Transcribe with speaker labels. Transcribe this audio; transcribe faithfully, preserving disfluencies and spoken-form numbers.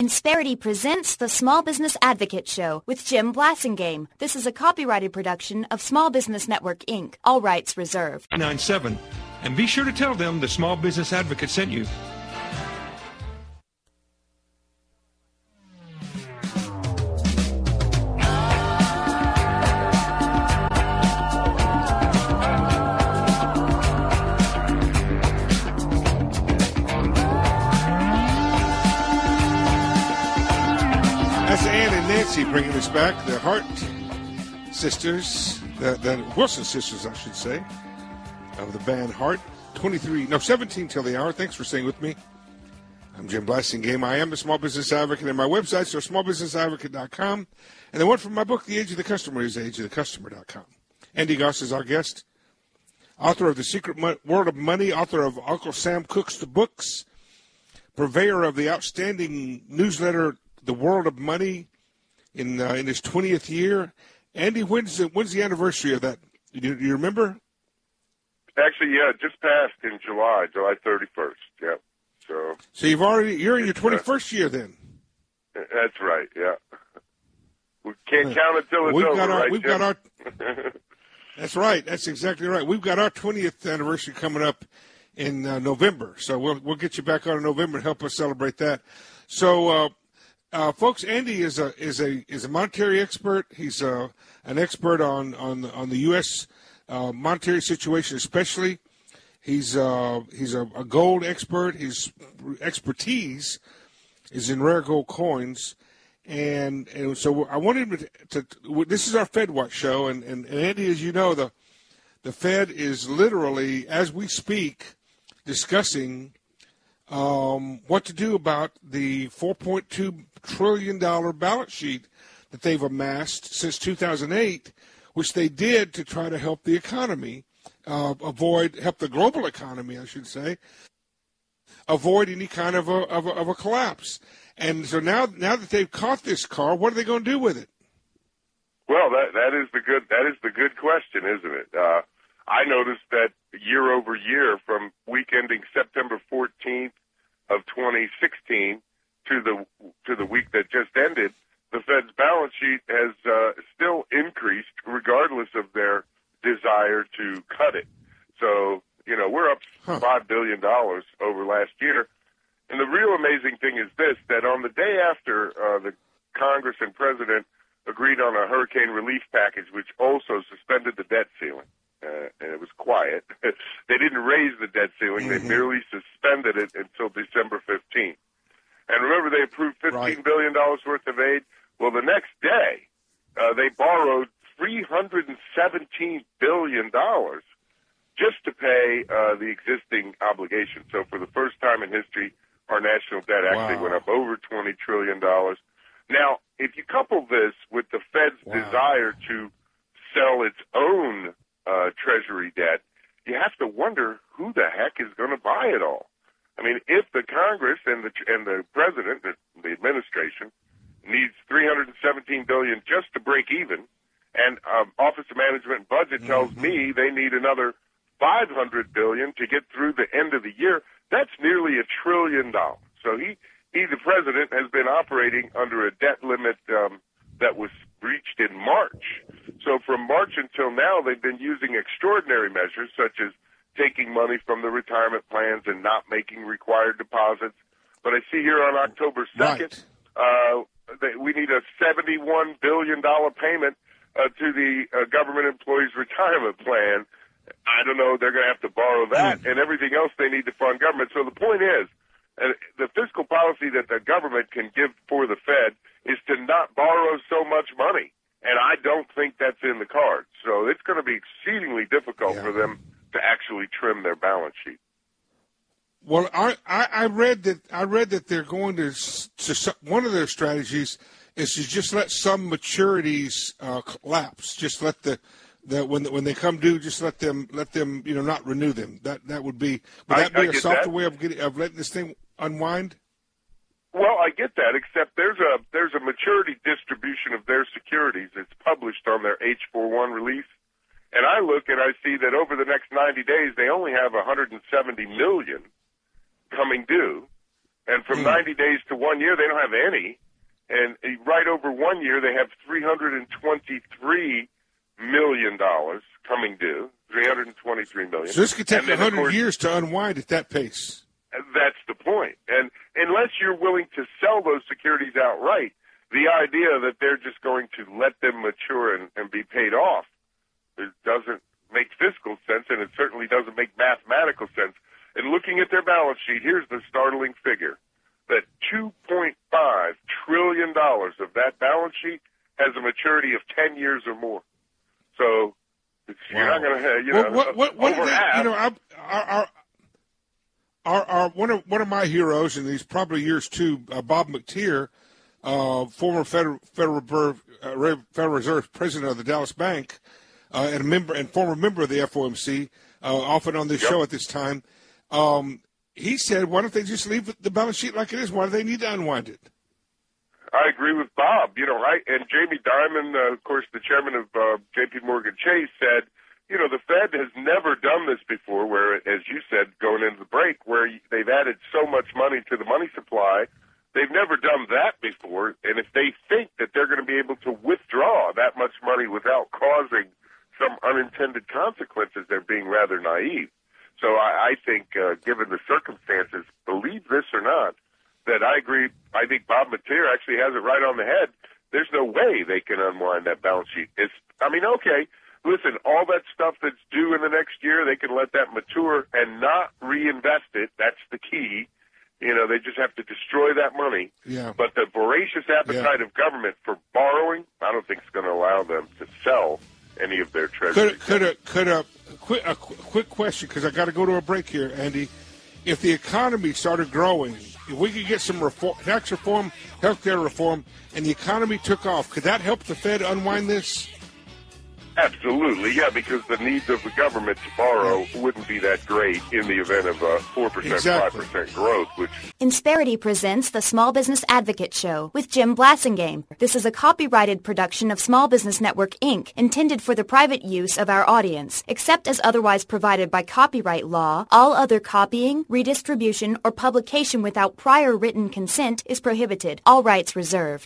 Speaker 1: Insperity presents the Small Business Advocate Show with Jim Blasingame. This is a copyrighted production of Small Business Network, Incorporated. All rights reserved.
Speaker 2: nine seven. And be sure to tell them the Small Business Advocate sent you.
Speaker 3: Bringing us back, the Hart sisters, the, the Wilson sisters, I should say, of the band Hart. twenty-three, no, seventeen till the hour. Thanks for staying with me. I'm Jim Blasingame. I am the Small Business Advocate, and my websites are small business advocate dot com. And the one from my book, The Age of the Customer, is age of the customer dot com. Andy Goss is our guest, author of The Secret Mo- World of Money, author of Uncle Sam Cooks the Books, purveyor of the outstanding newsletter, The World of Money, in uh, in his twentieth year. Andy, when's the, when's the anniversary of that? Do you, do you remember?
Speaker 4: Actually, yeah, just passed in July, July thirty-first. Yep. So. So
Speaker 3: you've already you're in your twenty-first year then.
Speaker 4: That's right. Yeah. We can't count until it's
Speaker 3: we've
Speaker 4: over,
Speaker 3: got our,
Speaker 4: right,
Speaker 3: We've
Speaker 4: Jim?
Speaker 3: got our. That's right. That's exactly right. We've got our twentieth anniversary coming up in uh, November, so we'll we'll get you back on in November and help us celebrate that. So. Uh, Uh, folks, Andy is a is a is a monetary expert. He's a, an expert on on the, on the U S uh, monetary situation, especially. He's uh, he's a, a gold expert. His expertise is in rare gold coins, and and so I wanted him to. to this is our FedWatch show, and, and, and Andy, as you know, the the Fed is literally, as we speak, discussing um, what to do about the four point two trillion dollars balance sheet that they've amassed since two thousand eight, which they did to try to help the economy, uh, avoid, help the global economy, I should say, avoid any kind of a, of a, of a collapse. And so now, now that they've caught this car, what are they going to do with it?
Speaker 4: Well, that, that is the good, that is the good question, isn't it? Uh, I noticed that year over year from week ending September fourteenth of twenty sixteen to the to the week that just ended, the Fed's balance sheet has uh, still increased regardless of their desire to cut it. So, you know, we're up huh. five billion dollars over last year. And the real amazing thing is this, that on the day after uh, the Congress and President agreed on a hurricane relief package, which also suspended the debt ceiling, uh, and it was quiet. They didn't raise the debt ceiling. Mm-hmm. They merely suspended it until December fifteenth. And remember, they approved fifteen billion dollars worth of aid. Well, the next day, uh, they borrowed three hundred seventeen billion dollars just to pay uh, the existing obligation. So for the first time in history, our national debt actually wow. went up over twenty trillion dollars. Now, if you couple this with the Fed's wow. desire to sell its own uh, Treasury debt, you have to wonder who the heck is going to buy it all. I mean, if the Congress and the and the President, the, the administration, needs three hundred seventeen billion dollars just to break even, and um, Office of Management and Budget tells mm-hmm. me they need another five hundred billion dollars to get through the end of the year, that's nearly a trillion dollars. So he, he, the President, has been operating under a debt limit um, that was reached in March. So from March until now, they've been using extraordinary measures such as taking money from the retirement plans and not making required deposits. But I see here on October second, right. uh, that we need a seventy-one billion dollars payment uh, to the uh, government employees' retirement plan. I don't know, they're going to have to borrow that mm. and everything else they need to fund government. So the point is, uh, the fiscal policy that the government can give for the Fed is to not borrow so much money. And I don't think that's in the cards. So it's going to be exceedingly difficult yeah. for them to actually trim their balance sheet.
Speaker 3: Well, I, I read that I read that they're going to, to one of their strategies is to just let some maturities uh, lapse. Just let the, the when when they come due, just let them let them you know not renew them. That that would be would that
Speaker 4: I,
Speaker 3: be
Speaker 4: I
Speaker 3: a softer
Speaker 4: that.
Speaker 3: way of getting of letting this thing unwind?
Speaker 4: Well, I get that, except there's a there's a maturity distribution of their securities. It's published on their H four one release. And I look and I see that over the next ninety days, they only have one hundred seventy million dollars coming due. And from
Speaker 3: Mm.
Speaker 4: ninety days to one year, they don't have any. And uh, right over one year, they have three hundred twenty-three million dollars coming due, three hundred twenty-three million dollars.
Speaker 3: So this could take
Speaker 4: And then,
Speaker 3: one
Speaker 4: of
Speaker 3: hundred
Speaker 4: course,
Speaker 3: years to unwind at that pace.
Speaker 4: that's the point. And unless you're willing to sell those securities outright, the idea that they're just going to let them mature and, and be paid off, it doesn't make fiscal sense, and it certainly doesn't make mathematical sense. And looking at their balance sheet, here's the startling figure, that two point five trillion dollars of that balance sheet has a maturity of ten years or more. So it's,
Speaker 3: Wow.
Speaker 4: you're not going to, you
Speaker 3: Well,
Speaker 4: know,
Speaker 3: what, what, what
Speaker 4: over
Speaker 3: are they,
Speaker 4: half.
Speaker 3: you know, I, our, our, our, our, one of one of my heroes, and he's probably yours too, uh, Bob McTeer, uh, former Federal Federal Reserve, uh, Federal Reserve president of the Dallas Bank, uh, and a member and former member of the F O M C, uh, often on this
Speaker 4: Yep.
Speaker 3: show at this time. Um, he said, "Why don't they just leave the balance sheet like it is? Why do they need to unwind it?"
Speaker 4: I agree with Bob. You know, I and Jamie Dimon, uh, of course, the chairman of uh, J P Morgan Chase, said, you know, the Fed has never done this before, where, as you said, going into the break, where they've added so much money to the money supply. They've never done that before, and if they think that they're going to be able to withdraw that much money without causing some unintended consequences, they're being rather naive. So I, I think, uh, given the circumstances, believe this or not, that I agree. I think Bob Mateer actually has it right on the head. There's no way they can unwind that balance sheet. It's, I mean, okay, listen, all that stuff that's due in the next year, they can let that mature and not reinvest it. That's the key. You know, they just have to destroy that money.
Speaker 3: Yeah.
Speaker 4: But the voracious appetite
Speaker 3: Yeah.
Speaker 4: of government for borrowing, I don't think it's going to allow them to sell any of their treasury.
Speaker 3: Could could a could a quick a qu- quick question, because I got to go to a break here, Andy. If the economy started growing, if we could get some reform, tax reform, healthcare reform, and the economy took off, could that help the Fed unwind this?
Speaker 4: Absolutely, yeah, because the needs of the government to borrow wouldn't be that great in the event of a four percent,
Speaker 3: Exactly.
Speaker 4: five percent growth, which
Speaker 1: Insperity presents the Small Business Advocate Show with Jim Blassingame. This is a copyrighted production of Small Business Network, Incorporated, intended for the private use of our audience. Except as otherwise provided by copyright law, all other copying, redistribution, or publication without prior written consent is prohibited. All rights reserved.